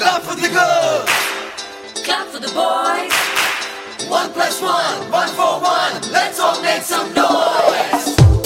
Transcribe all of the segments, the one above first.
Clap for the girls. Clap for the boys. 1 plus 1, 1 for 1. Let's all make some noise.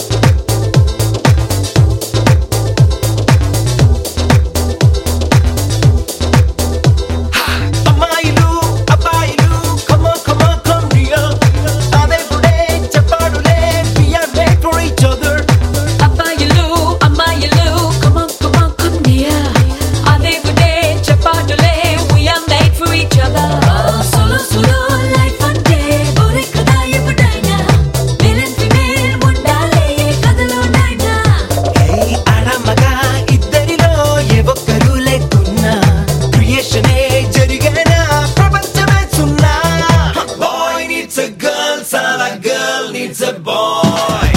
Needs a boy.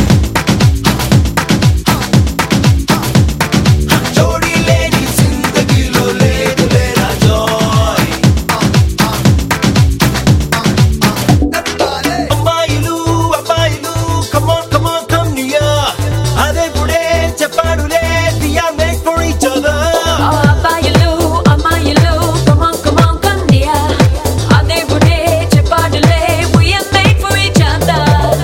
జోడి లేని జిందగీలో లేదులేరా joy. అమ్మాయిలు అబ్బాయిలు come on come on come near. అదే పుడే చెప్పాడులే we are made for each other. అబ్బాయిలు అమ్మాయిలు come on come near. అదే పుడే చెప్పాడులే we are made for each other.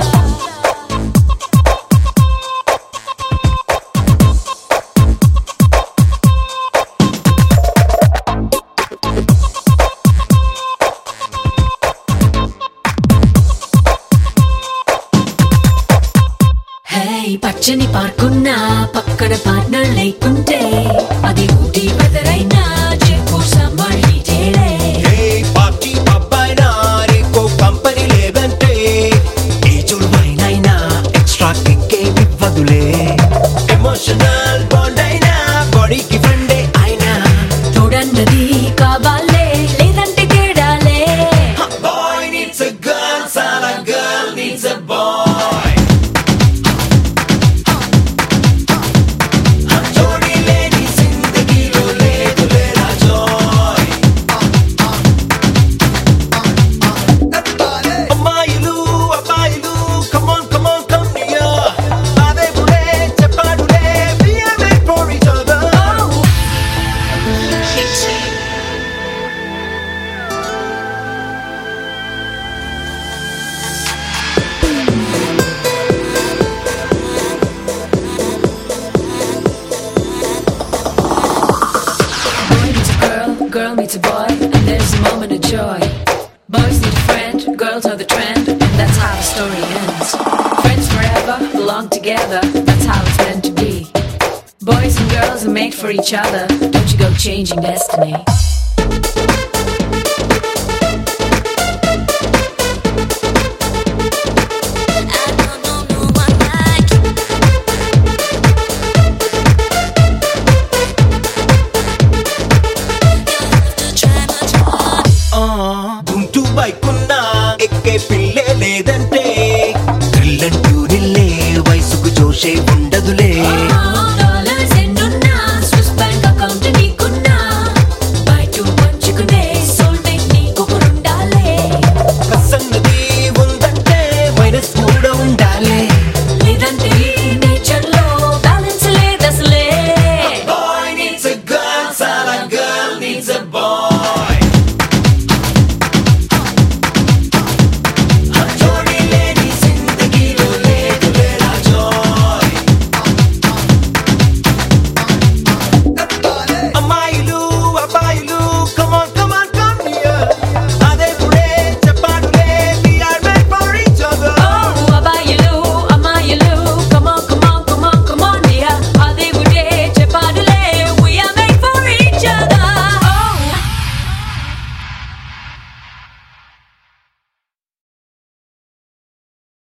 పచ్చని పార్కున్నా పక్కన పార్ట్నర్ లేకుంటే అది ఊటీ వెదరైనా చెప్పు సమ్మర్ హీటేలే. పార్టీ పబ్బైనా రేకో కంపెనీ లేదంటే ఏ చురువైనైనా ఎక్స్ట్రా కిక్కే ఇవ్వదులే. ఎమోషనల్ బాండ్ అయినా బాడీకి ఫ్రెండే అయినా చూడన్నది కావాలే లేదంటే తేడాలే. బాయ్ నీడ్స్ ఎ గర్ల్ సాలా girl needs a boy. Girl meets a boy, and there's a moment of joy. Boys need a friend, girls are the trend, and that's how the story ends. Friends forever, belong together, that's how it's meant to be. Boys and girls are made for each other, don't you go changing destiny.